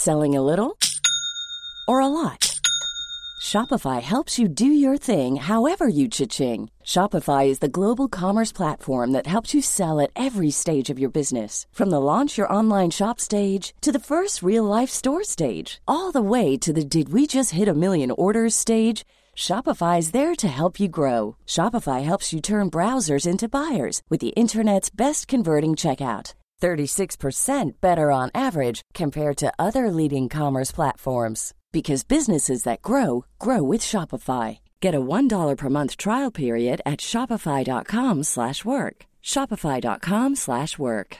Selling a little or a lot? Shopify helps you do your thing however you cha-ching. Shopify is the global commerce platform that helps you sell at every stage of your business. From the launch your online shop stage to the first real-life store stage, all the way to the did we just hit a million orders stage. Shopify is there to help you grow. Shopify helps you turn browsers into buyers with the internet's best converting checkout. 36% better on average compared to other leading commerce platforms. Because businesses that grow, grow with Shopify. Get a $1 per month trial period at shopify.com/work. Shopify.com/work.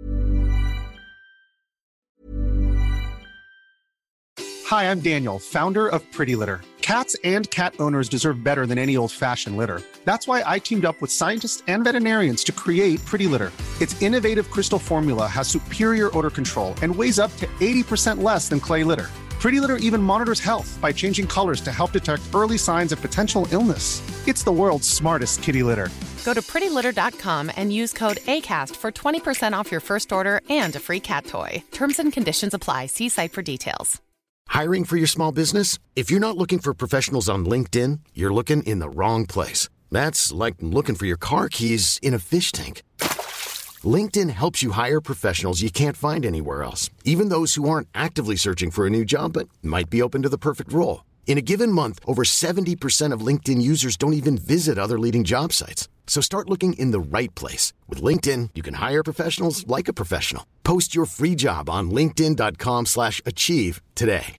Hi, I'm Daniel, founder of Pretty Litter. Cats and cat owners deserve better than any old-fashioned litter. That's why I teamed up with scientists and veterinarians to create Pretty Litter. Its innovative crystal formula has superior odor control and weighs up to 80% less than clay litter. Pretty Litter even monitors health by changing colors to help detect early signs of potential illness. It's the world's smartest kitty litter. Go to prettylitter.com and use code ACAST for 20% off your first order and a free cat toy. Terms and conditions apply. See site for details. Hiring for your small business? If you're not looking for professionals on LinkedIn, you're looking in the wrong place. That's like looking for your car keys in a fish tank. LinkedIn helps you hire professionals you can't find anywhere else, even those who aren't actively searching for a new job but might be open to the perfect role. In a given month, over 70% of LinkedIn users don't even visit other leading job sites. So start looking in the right place. With LinkedIn, you can hire professionals like a professional. Post your free job on linkedin.com/achieve today.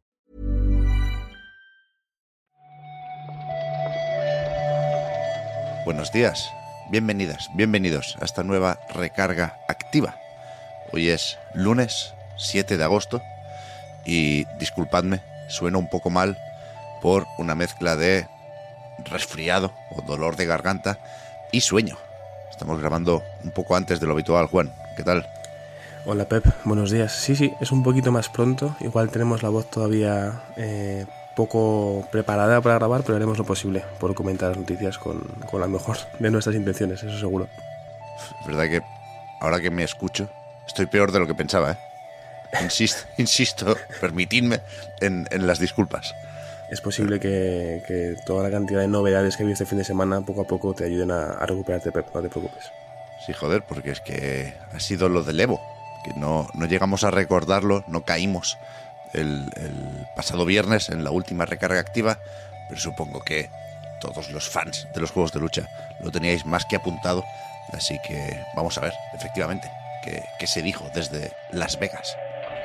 Buenos días, bienvenidas, bienvenidos a esta nueva recarga activa. Hoy es lunes 7 de agosto y disculpadme, suena un poco mal por una mezcla de resfriado o dolor de garganta y sueño. Estamos grabando un poco antes de lo habitual. Juan, ¿qué tal? Hola Pep, buenos días. Sí, es un poquito más pronto. Igual tenemos la voz todavía poco preparada para grabar, pero haremos lo posible por comentar las noticias con la mejor de nuestras intenciones, eso seguro. Es verdad que ahora que me escucho estoy peor de lo que pensaba, ¿eh? Insisto, permitidme en las disculpas. Es posible que toda la cantidad de novedades que he visto este fin de semana poco a poco te ayuden a recuperarte, Pep, no te preocupes. Sí, joder, porque es que ha sido lo del Evo, que no llegamos a recordarlo, no caímos el pasado viernes en la última recarga activa, pero supongo que todos los fans de los juegos de lucha lo teníais más que apuntado, así que vamos a ver, efectivamente, qué se dijo desde Las Vegas.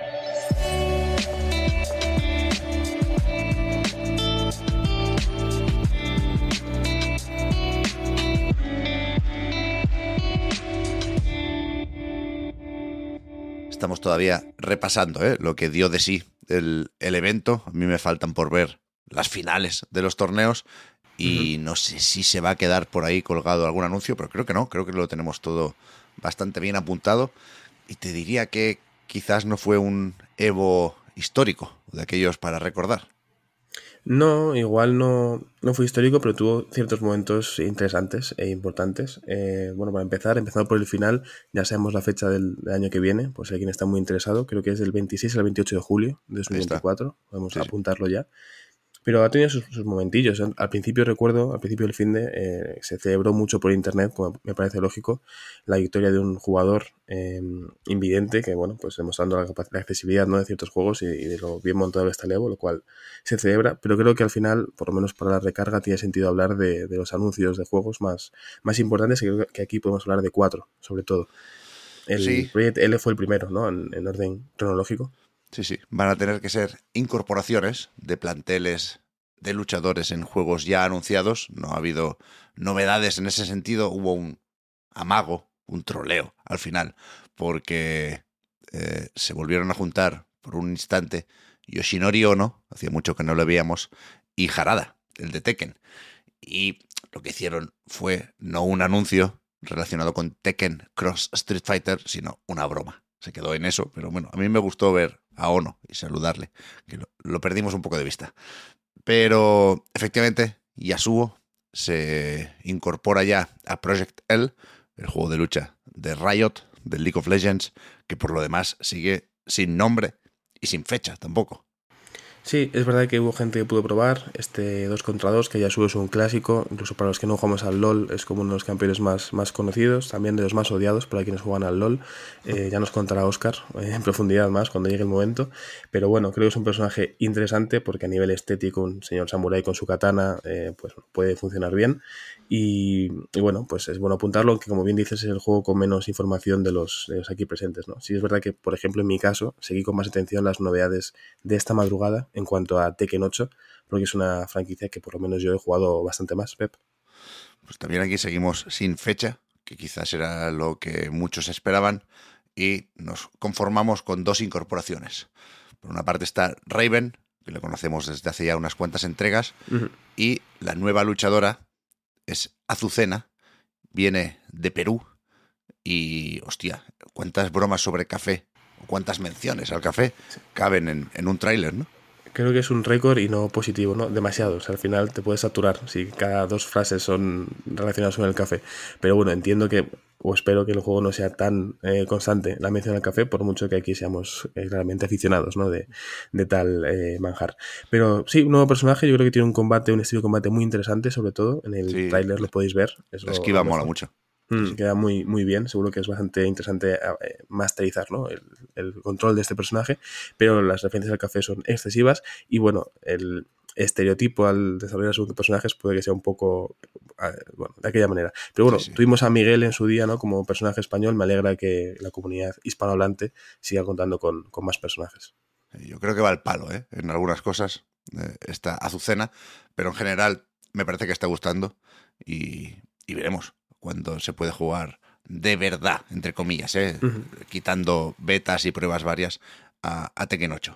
Estamos todavía repasando lo que dio de sí el evento. A mí me faltan por ver las finales de los torneos y no sé si se va a quedar por ahí colgado algún anuncio, pero creo que no, creo que lo tenemos todo bastante bien apuntado y te diría que quizás no fue un Evo histórico, de aquellos para recordar. No, igual no fue histórico, pero tuvo ciertos momentos interesantes e importantes. Bueno, para empezando por el final, ya sabemos la fecha del año que viene, pues si alguien está muy interesado, creo que es del 26 al 28 de julio de 2024, podemos apuntarlo ya. Pero ha tenido sus momentillos. Al principio del finde, se celebró mucho por internet, como me parece lógico, la victoria de un jugador invidente que, bueno, pues demostrando la accesibilidad, ¿no?, de ciertos juegos y de lo bien montado que está el Evo, lo cual se celebra. Pero creo que al final, por lo menos para la recarga, tiene sentido hablar de los anuncios de juegos más importantes, y creo que aquí podemos hablar de 4, sobre todo. El Project L fue el primero, ¿no?, en orden cronológico. Sí, van a tener que ser incorporaciones de planteles de luchadores en juegos ya anunciados. No ha habido novedades en ese sentido. Hubo un amago, un troleo al final, porque se volvieron a juntar por un instante Yoshinori Ono, hacía mucho que no lo veíamos, y Harada, el de Tekken. Y lo que hicieron fue no un anuncio relacionado con Tekken Cross Street Fighter, sino una broma. Se quedó en eso, pero bueno, a mí me gustó ver a Ono y saludarle, que lo perdimos un poco de vista. Pero efectivamente, Yasuo se incorpora ya a Project L, el juego de lucha de Riot, del League of Legends, que por lo demás sigue sin nombre y sin fecha tampoco. Sí, es verdad que hubo gente que pudo probar este 2 contra 2, que Yasuo es un clásico, incluso para los que no jugamos al LoL es como uno de los campeones más conocidos, también de los más odiados para quienes juegan al LoL. Ya nos contará Óscar en profundidad más cuando llegue el momento, pero bueno, creo que es un personaje interesante porque a nivel estético un señor samurái con su katana pues puede funcionar bien y bueno, pues es bueno apuntarlo, aunque como bien dices es el juego con menos información de los aquí presentes, ¿no? Sí es verdad que, por ejemplo, en mi caso seguí con más atención las novedades de esta madrugada en cuanto a Tekken 8, porque es una franquicia que por lo menos yo he jugado bastante más, Pep. Pues también aquí seguimos sin fecha, que quizás era lo que muchos esperaban, y nos conformamos con 2 incorporaciones. Por una parte está Raven, que lo conocemos desde hace ya unas cuantas entregas, y la nueva luchadora es Azucena, viene de Perú, y hostia, cuántas bromas sobre café, o cuántas menciones al café caben en un tráiler, ¿no? Creo que es un récord y no positivo, ¿no? Demasiado. O sea, al final te puedes saturar si cada 2 frases son relacionadas con el café. Pero bueno, entiendo que, o espero que el juego no sea tan constante la mención al café, por mucho que aquí seamos claramente aficionados, ¿no? De tal manjar. Pero sí, un nuevo personaje, yo creo que tiene un estilo de combate muy interesante, sobre todo. En el tráiler lo podéis ver. La esquiva mola mucho. Sí. Queda muy, muy bien, seguro que es bastante interesante masterizar, ¿no? el control de este personaje, pero las referencias al café son excesivas y bueno, el estereotipo al desarrollar sus personajes puede que sea un poco bueno, de aquella manera. Pero bueno, sí. Tuvimos a Miguel en su día, ¿no? Como personaje español, me alegra que la comunidad hispanohablante siga contando con más personajes. Yo creo que va al palo, ¿eh? En algunas cosas, esta Azucena, pero en general me parece que está gustando y veremos cuando se puede jugar de verdad, entre comillas, quitando betas y pruebas varias a Tekken 8.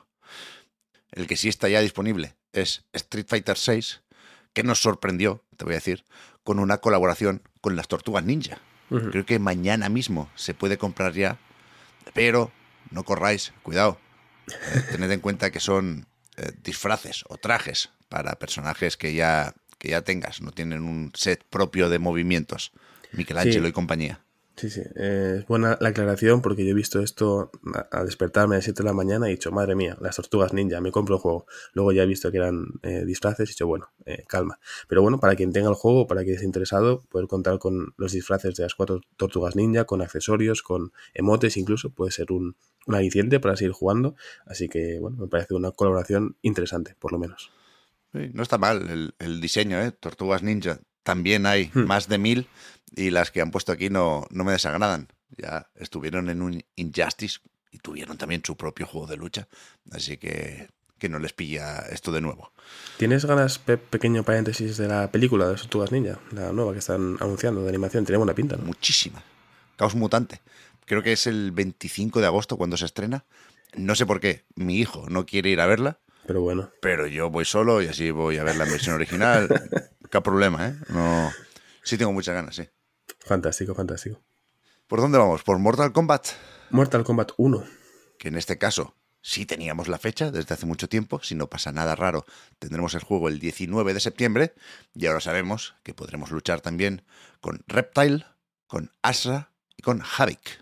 El que sí está ya disponible es Street Fighter 6, que nos sorprendió, te voy a decir, con una colaboración con las Tortugas Ninja. Creo que mañana mismo se puede comprar ya, pero no corráis, cuidado. Tened en cuenta que son disfraces o trajes para personajes que ya tengas, no tienen un set propio de movimientos. Michelangelo y compañía. Sí, es buena la aclaración porque yo he visto esto a despertarme a las 7 de la mañana y he dicho, madre mía, las Tortugas Ninja, me compro el juego. Luego ya he visto que eran disfraces y he dicho, bueno, calma. Pero bueno, para quien tenga el juego, para quien esté interesado, poder contar con los disfraces de las 4 Tortugas Ninja, con accesorios, con emotes incluso, puede ser un aliciente para seguir jugando. Así que, bueno, me parece una colaboración interesante, por lo menos. Sí, no está mal el diseño, ¿eh? Tortugas Ninja. También hay más de 1000 y las que han puesto aquí no me desagradan. Ya estuvieron en un Injustice y tuvieron también su propio juego de lucha. Así que no les pilla esto de nuevo. ¿Tienes ganas, pequeño paréntesis, de la película de las Tortugas Ninja? La nueva que están anunciando de animación. Tiene buena pinta, ¿no? Muchísima. Caos Mutante. Creo que es el 25 de agosto cuando se estrena. No sé por qué. Mi hijo no quiere ir a verla. Pero bueno. Pero yo voy solo y así voy a ver la versión original. Qué problema, ¿eh? No. Sí tengo muchas ganas, sí. Fantástico, fantástico. ¿Por dónde vamos? ¿Por Mortal Kombat? Mortal Kombat 1. Que en este caso sí teníamos la fecha desde hace mucho tiempo. Si no pasa nada raro, tendremos el juego el 19 de septiembre. Y ahora sabemos que podremos luchar también con Reptile, con Asra y con Havik.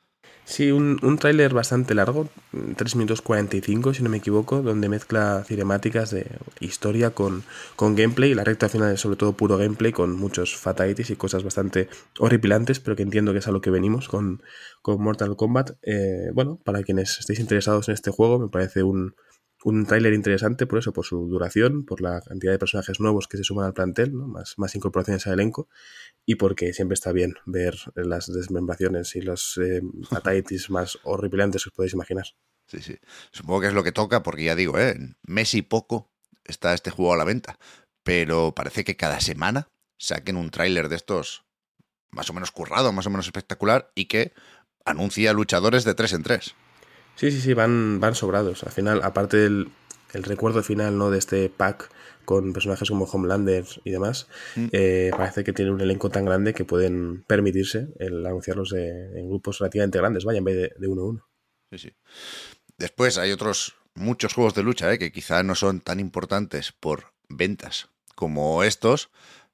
Sí, un tráiler bastante largo, 3 minutos 45 si no me equivoco, donde mezcla cinemáticas de historia con gameplay. La recta final es sobre todo puro gameplay, con muchos fatalities y cosas bastante horripilantes, pero que entiendo que es a lo que venimos con Mortal Kombat. Bueno, para quienes estéis interesados en este juego, me parece un tráiler interesante por eso, por su duración, por la cantidad de personajes nuevos que se suman al plantel, ¿no? más incorporaciones al elenco, y porque siempre está bien ver las desmembraciones y los fatalities más horripilantes que os podéis imaginar. Sí. Supongo que es lo que toca, porque ya digo, en mes y poco está este juego a la venta, pero parece que cada semana saquen un tráiler de estos más o menos currado, más o menos espectacular, y que anuncia luchadores de 3 en 3. Sí, van sobrados. Al final, aparte del recuerdo final, ¿no?, de este pack con personajes como Homelander y demás, parece que tiene un elenco tan grande que pueden permitirse el anunciarlos en grupos relativamente grandes, vaya, en vez de 1-1. Sí. Después hay muchos juegos de lucha, que quizá no son tan importantes por ventas como estos,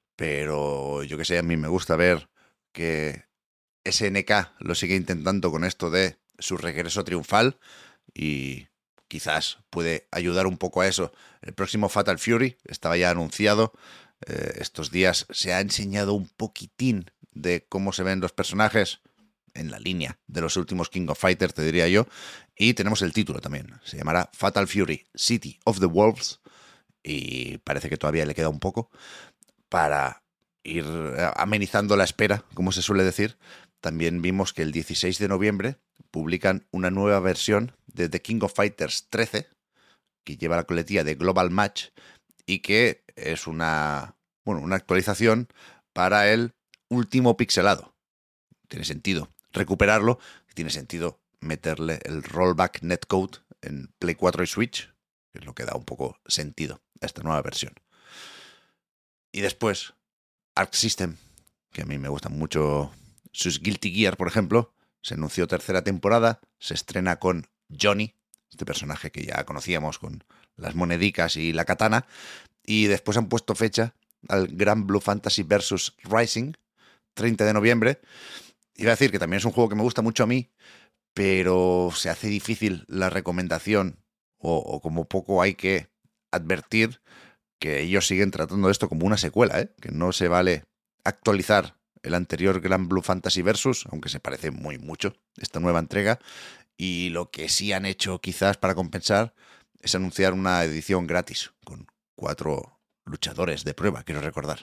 pero yo que sé, a mí me gusta ver que SNK lo sigue intentando con esto de su regreso triunfal y quizás puede ayudar un poco a eso. El próximo Fatal Fury estaba ya anunciado. Estos días se ha enseñado un poquitín de cómo se ven los personajes en la línea de los últimos King of Fighters, te diría yo. Y tenemos el título también. Se llamará Fatal Fury City of the Wolves. Y parece que todavía le queda un poco para ir amenizando la espera, como se suele decir. También vimos que el 16 de noviembre publican una nueva versión de The King of Fighters 13, que lleva la coletilla de Global Match y que es una actualización para el último pixelado. Tiene sentido recuperarlo, tiene sentido meterle el rollback netcode en Play 4 y Switch, que es lo que da un poco sentido a esta nueva versión. Y después, Arc System, que a mí me gustan mucho sus Guilty Gear, por ejemplo, se anunció tercera temporada, se estrena con Johnny, este personaje que ya conocíamos con las monedicas y la katana, y después han puesto fecha al Grand Blue Fantasy vs. Rising, 30 de noviembre. Iba a decir que también es un juego que me gusta mucho a mí, pero se hace difícil la recomendación, o como poco hay que advertir que ellos siguen tratando esto como una secuela, que no se vale actualizar el anterior Grand Blue Fantasy Versus, aunque se parece muy mucho esta nueva entrega, y lo que sí han hecho quizás para compensar es anunciar una edición gratis con 4 luchadores de prueba, quiero recordar.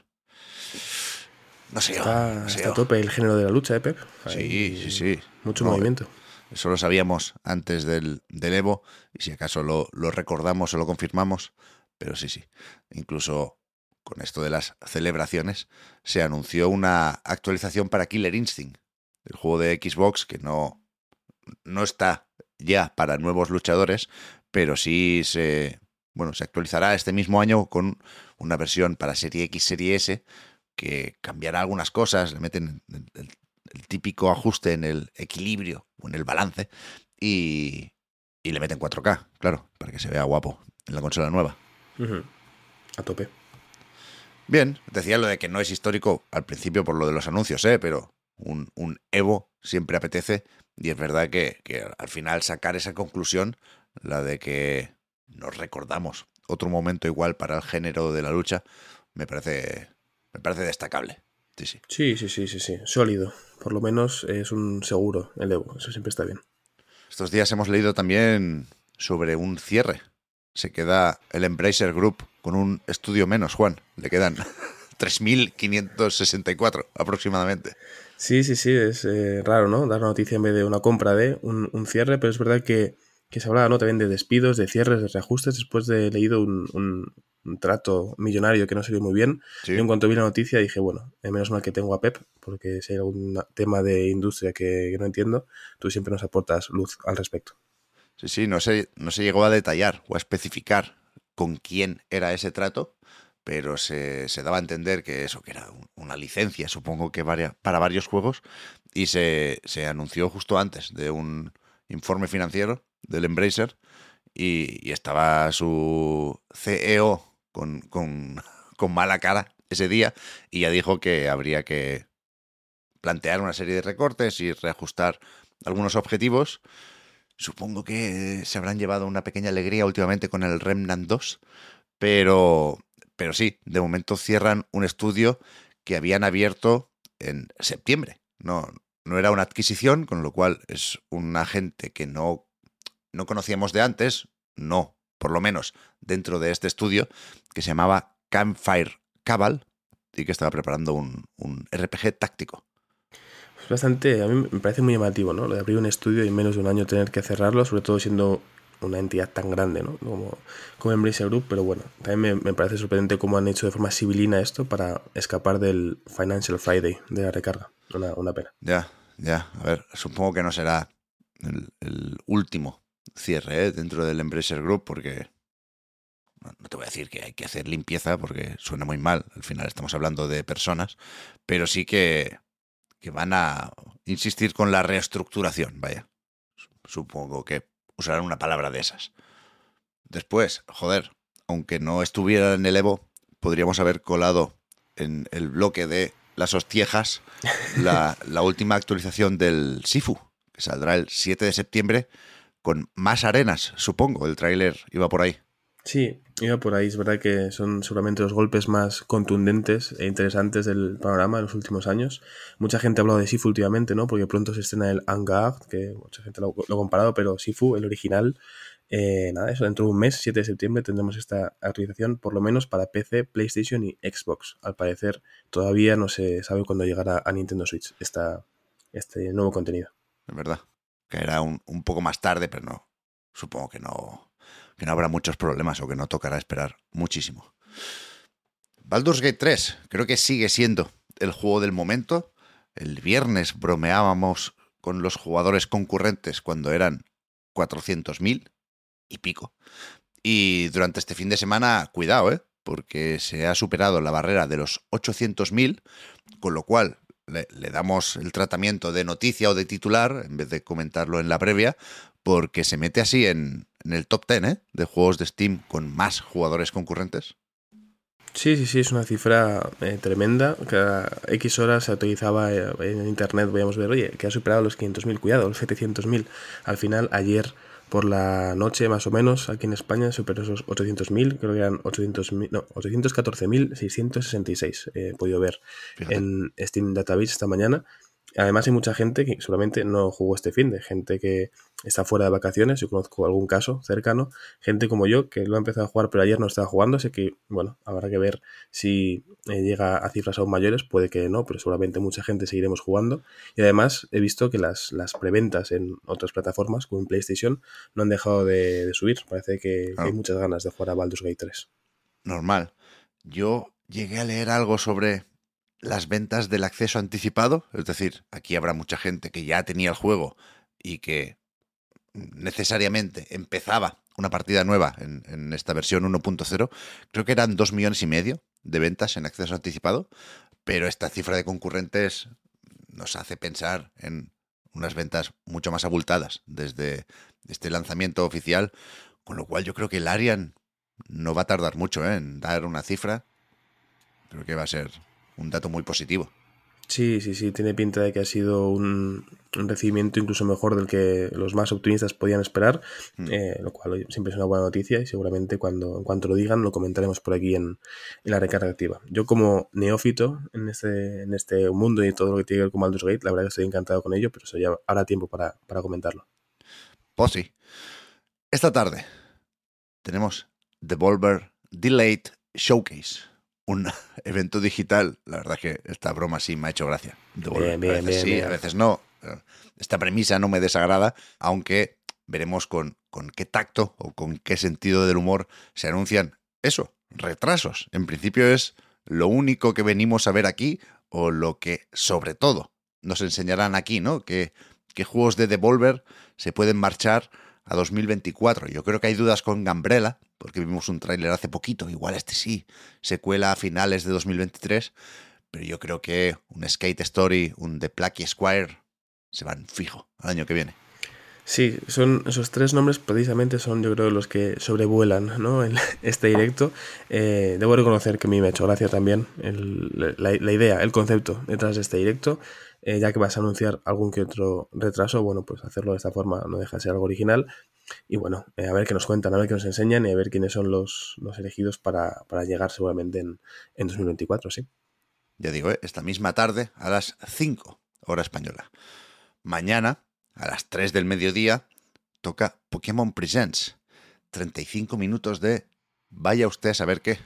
No sé. Está a tope el género de la lucha, Pep. Sí. Mucho movimiento. Eso lo sabíamos antes del Evo, y si acaso lo recordamos o lo confirmamos, pero sí. Incluso con esto de las celebraciones, se anunció una actualización para Killer Instinct, el juego de Xbox que no está ya para nuevos luchadores, pero sí se actualizará este mismo año con una versión para Serie X, Serie S, que cambiará algunas cosas, le meten el típico ajuste en el equilibrio o en el balance y le meten 4K, claro, para que se vea guapo en la consola nueva. Uh-huh. A tope. Bien, decía lo de que no es histórico al principio por lo de los anuncios, pero un Evo siempre apetece, y es verdad que al final sacar esa conclusión, la de que nos recordamos otro momento igual para el género de la lucha, me parece destacable. Sí. Sí. Sólido. Por lo menos es un seguro el Evo. Eso siempre está bien. Estos días hemos leído también sobre un cierre. Se queda el Embracer Group con un estudio menos, Juan. Le quedan 3.564 aproximadamente. Sí. Es raro, ¿no? Dar una noticia en vez de una compra de un cierre, pero es verdad que se hablaba, ¿no? También de despidos, de cierres, de reajustes, después de leído un trato millonario que no salió muy bien. Sí. Y en cuanto vi la noticia dije, bueno, menos mal que tengo a Pep, porque si hay algún tema de industria que no entiendo, tú siempre nos aportas luz al respecto. Sí, no se llegó a detallar o a especificar con quién era ese trato, pero se daba a entender que era una licencia, supongo que para varios juegos, y se anunció justo antes de un informe financiero del Embracer, y estaba su CEO con mala cara ese día, y ya dijo que habría que plantear una serie de recortes y reajustar algunos objetivos. Supongo que se habrán llevado una pequeña alegría últimamente con el Remnant 2, pero sí, de momento cierran un estudio que habían abierto en septiembre. No era una adquisición, con lo cual es un agente que no conocíamos de antes, por lo menos dentro de este estudio, que se llamaba Campfire Cabal y que estaba preparando un RPG táctico. Bastante, a mí me parece muy llamativo, ¿no? Lo de abrir un estudio y en menos de un año tener que cerrarlo, sobre todo siendo una entidad tan grande, ¿no? Como Embracer Group, pero bueno, también me parece sorprendente cómo han hecho de forma civilina esto para escapar del Financial Friday de la recarga. Una pena. Ya. A ver, supongo que no será el último cierre dentro del Embracer Group, porque no te voy a decir que hay que hacer limpieza porque suena muy mal, al final estamos hablando de personas, pero sí que van a insistir con la reestructuración, vaya. Supongo que usarán una palabra de esas. Después, aunque no estuviera en el Evo, podríamos haber colado en el bloque de las hostiejas la última actualización del Sifu, que saldrá el 7 de septiembre con más arenas, supongo. El tráiler iba por ahí. Sí, iba por ahí. Es verdad que son seguramente los golpes más contundentes e interesantes del panorama en los últimos años. Mucha gente ha hablado de Sifu últimamente, ¿no? Porque pronto se estrena el Angard, que mucha gente lo ha comparado, pero Sifu, el original, nada, eso dentro de un mes, 7 de septiembre, tendremos esta actualización, por lo menos para PC, PlayStation y Xbox. Al parecer, todavía no se sabe cuándo llegará a Nintendo Switch este nuevo contenido. Es verdad. Caerá un poco más tarde, pero no. Supongo que no habrá muchos problemas o que no tocará esperar muchísimo. Baldur's Gate 3 creo que sigue siendo el juego del momento. El viernes bromeábamos con los jugadores concurrentes cuando eran 400.000 y pico. Y durante este fin de semana, cuidado, porque se ha superado la barrera de los 800.000, con lo cual le damos el tratamiento de noticia o de titular en vez de comentarlo en la previa, porque se mete así en el top 10 de juegos de Steam con más jugadores concurrentes. Sí, es una cifra tremenda. Cada X horas se actualizaba en internet, podíamos ver, oye, que ha superado los 500.000, cuidado, los 700.000. Al final, ayer por la noche, más o menos, aquí en España superó esos 800.000, creo que eran 814.666, he podido ver. Fíjate. En Steam Database esta mañana. Además hay mucha gente que seguramente no jugó este finde, gente que está fuera de vacaciones, yo conozco algún caso cercano, gente como yo que lo ha empezado a jugar pero ayer no estaba jugando, así que bueno, habrá que ver si llega a cifras aún mayores, puede que no, pero seguramente mucha gente seguiremos jugando. Y además he visto que las preventas en otras plataformas como en PlayStation no han dejado de subir, parece que hay muchas ganas de jugar a Baldur's Gate 3. Normal. Yo llegué a leer algo sobre las ventas del acceso anticipado, es decir, aquí habrá mucha gente que ya tenía el juego y que necesariamente empezaba una partida nueva en esta versión 1.0, creo que eran 2,5 millones de ventas en acceso anticipado, pero esta cifra de concurrentes nos hace pensar en unas ventas mucho más abultadas desde este lanzamiento oficial, con lo cual yo creo que el Larian no va a tardar mucho en dar una cifra. Creo que va a ser un dato muy positivo. Sí, tiene pinta de que ha sido un recibimiento incluso mejor del que los más optimistas podían esperar, lo cual siempre es una buena noticia y seguramente en cuanto lo digan lo comentaremos por aquí en la recarga activa. Yo como neófito en este mundo y todo lo que tiene que ver con Baldur's Gate, la verdad que estoy encantado con ello, pero eso ya habrá tiempo para comentarlo. Pues sí. Esta tarde tenemos Devolver Delayed Showcase, un evento digital. La verdad que esta broma sí me ha hecho gracia. Bien, a veces sí, a veces no. Esta premisa no me desagrada, aunque veremos con qué tacto o con qué sentido del humor se anuncian retrasos. En principio es lo único que venimos a ver aquí, o lo que sobre todo nos enseñarán aquí, ¿no? Que juegos de Devolver se pueden marchar a 2024. Yo creo que hay dudas con Gambrella, porque vimos un tráiler hace poquito, igual este sí, se cuela a finales de 2023, pero yo creo que un Skate Story, un The Plucky Squire, se van fijo al año que viene. Sí, son esos tres nombres precisamente son yo creo los que sobrevuelan, ¿no? en este directo. Debo reconocer que a mí me ha hecho gracia también la idea, el concepto detrás de este directo. Ya que vas a anunciar algún que otro retraso, bueno, pues hacerlo de esta forma no deja de ser algo original. Y bueno, a ver qué nos cuentan, a ver qué nos enseñan y a ver quiénes son los elegidos para llegar seguramente en 2024, sí. Ya digo, esta misma tarde a las 5, hora española. Mañana, a las 3 del mediodía, toca Pokémon Presents. 35 minutos de vaya usted a saber qué.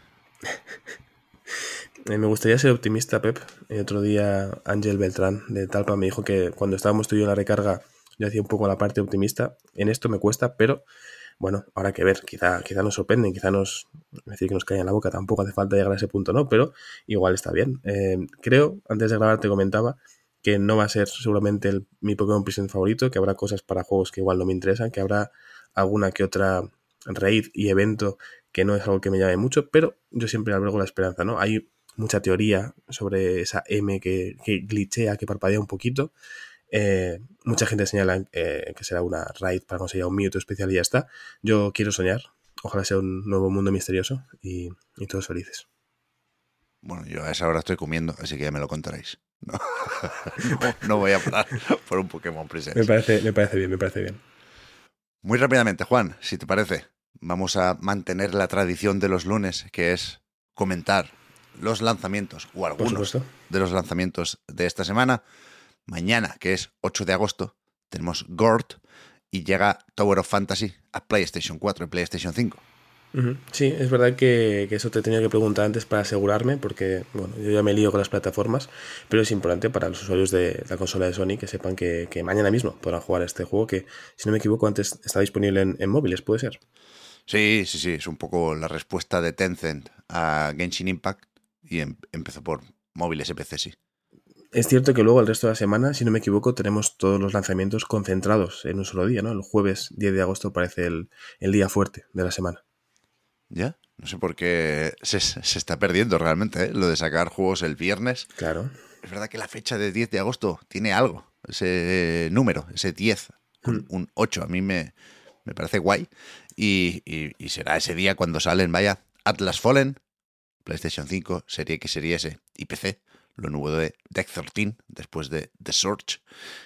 Me gustaría ser optimista, Pep. El otro día Ángel Beltrán de Talpa me dijo que cuando estábamos tú y yo en la recarga yo hacía un poco la parte optimista. En esto me cuesta, pero bueno, habrá que ver. Quizá nos sorprenden, quizá nos cae en la boca. Tampoco hace falta llegar a ese punto, ¿no? Pero igual está bien. Creo, antes de grabar te comentaba que no va a ser seguramente mi Pokémon Present favorito, que habrá cosas para juegos que igual no me interesan, que habrá alguna que otra raid y evento que no es algo que me llame mucho, pero yo siempre albergo la esperanza, ¿no? Hay mucha teoría sobre esa M que glitchea, que parpadea un poquito. Mucha gente señala que será una raid para conseguir un Mewtwo especial y ya está. Yo quiero soñar, ojalá sea un nuevo mundo misterioso y todos felices. Bueno, yo a esa hora estoy comiendo, así que ya me lo contaréis. No voy a parar por un Pokémon Presents. Me parece bien. Muy rápidamente, Juan, si te parece, vamos a mantener la tradición de los lunes, que es comentar los lanzamientos o algunos de los lanzamientos de esta semana. Mañana, que es 8 de agosto, tenemos GORT y llega Tower of Fantasy a PlayStation 4 y PlayStation 5. Sí, es verdad que eso te tenía que preguntar antes para asegurarme, porque bueno, yo ya me lío con las plataformas, pero es importante para los usuarios de la consola de Sony que sepan que mañana mismo podrán jugar este juego que, si no me equivoco, antes está disponible en móviles, ¿puede ser? Sí, es un poco la respuesta de Tencent a Genshin Impact y empezó por móviles y PC, sí. Es cierto que luego el resto de la semana, si no me equivoco, tenemos todos los lanzamientos concentrados en un solo día, ¿no? El jueves 10 de agosto parece el día fuerte de la semana. Ya, no sé por qué se está perdiendo realmente, ¿eh? Lo de sacar juegos el viernes. Claro. Es verdad que la fecha de 10 de agosto tiene algo, ese número, ese 10, un 8, a mí me parece guay. Y será ese día cuando salen, vaya, Atlas Fallen, PlayStation 5, Serie X, Serie S y PC, lo nuevo de Deck 13, después de The Surge.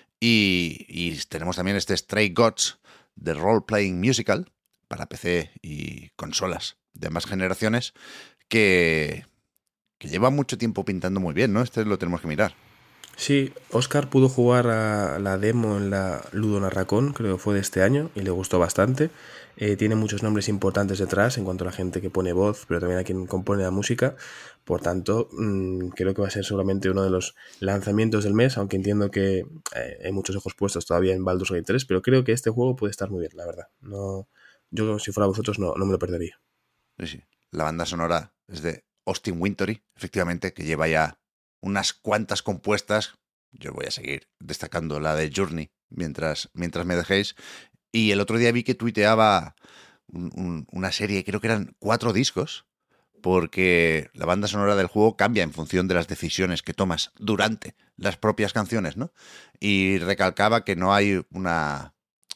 Y tenemos también este Stray Gods de Role Playing Musical, para PC y consolas de ambas generaciones, que lleva mucho tiempo pintando muy bien, ¿no? Este lo tenemos que mirar. Sí, Óscar pudo jugar a la demo en la Ludonarracon, creo que fue de este año, y le gustó bastante. Tiene muchos nombres importantes detrás en cuanto a la gente que pone voz, pero también a quien compone la música. Por tanto, creo que va a ser seguramente uno de los lanzamientos del mes, aunque entiendo que hay muchos ojos puestos todavía en Baldur's Gate 3, pero creo que este juego puede estar muy bien, la verdad. No, yo, si fuera vosotros, no me lo perdería. Sí. La banda sonora es de Austin Wintory, efectivamente, que lleva ya unas cuantas compuestas. Yo voy a seguir destacando la de Journey mientras me dejéis. Y el otro día vi que tuiteaba una serie, creo que eran 4 discos, porque la banda sonora del juego cambia en función de las decisiones que tomas durante las propias canciones, ¿no? Y recalcaba que no hay una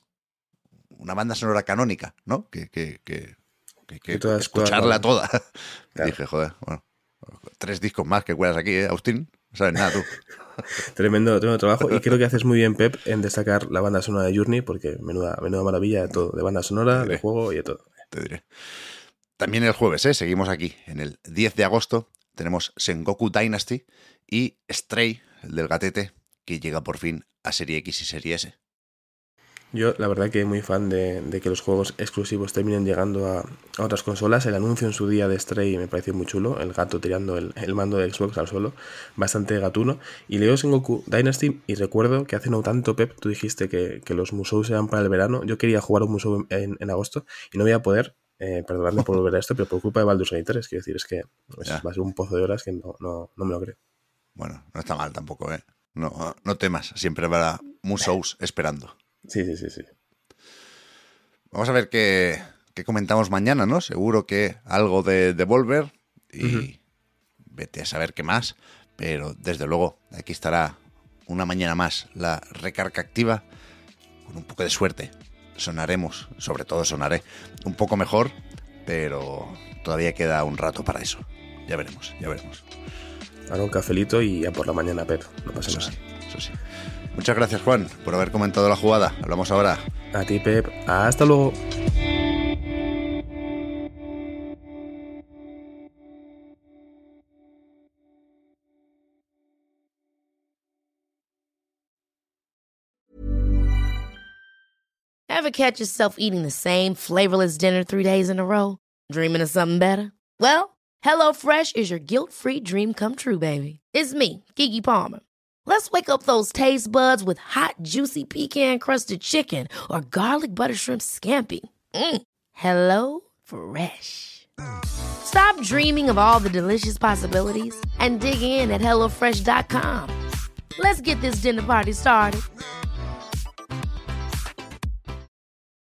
banda sonora canónica, ¿no? Que escucharla toda. Claro. Dije, joder, bueno, 3 discos más que cuelas aquí, Austin, no sabes nada tú. Tremendo trabajo, y creo que haces muy bien, Pep, en destacar la banda sonora de Journey, porque menuda maravilla de todo, de banda sonora, de juego y de todo. Te diré. También el jueves, seguimos aquí, en el 10 de agosto, tenemos Sengoku Dynasty y Stray, el del gatete, que llega por fin a Serie X y Serie S. Yo, la verdad, que muy fan de que los juegos exclusivos terminen llegando a otras consolas. El anuncio en su día de Stray me pareció muy chulo, el gato tirando el mando de Xbox al suelo, bastante gatuno. Y leo Sengoku Dynasty y recuerdo que hace no tanto, Pep, tú dijiste que los Musous eran para el verano. Yo quería jugar un Musou en agosto y no voy a poder, perdonadme por volver a esto, pero por culpa de Baldur's Gate 3, quiero decir, es que va a ser un pozo de horas que no me lo creo. Bueno, no está mal tampoco, ¿eh? No temas, siempre habrá Musous esperando. Sí. Vamos a ver qué comentamos mañana, ¿no? Seguro que algo de Devolver y vete a saber qué más, pero desde luego aquí estará una mañana más la recarga activa. Con un poco de suerte sonaremos, sobre todo sonaré un poco mejor, pero todavía queda un rato para eso. Ya veremos. Ahora un cafelito y ya por la mañana, Pep, no pasa nada. Eso sí. Muchas gracias, Juan, por haber comentado la jugada. Hablamos ahora. A ti, Pep. Hasta luego. Ever catch yourself eating the same flavorless dinner 3 days in a row? Dreaming of something better? Well, HelloFresh is your guilt-free dream come true, baby. It's me, Keke Palmer. Let's wake up those taste buds with hot, juicy pecan-crusted chicken or garlic butter shrimp scampi. Hello Fresh. Stop dreaming of all the delicious possibilities and dig in at HelloFresh.com. Let's get this dinner party started.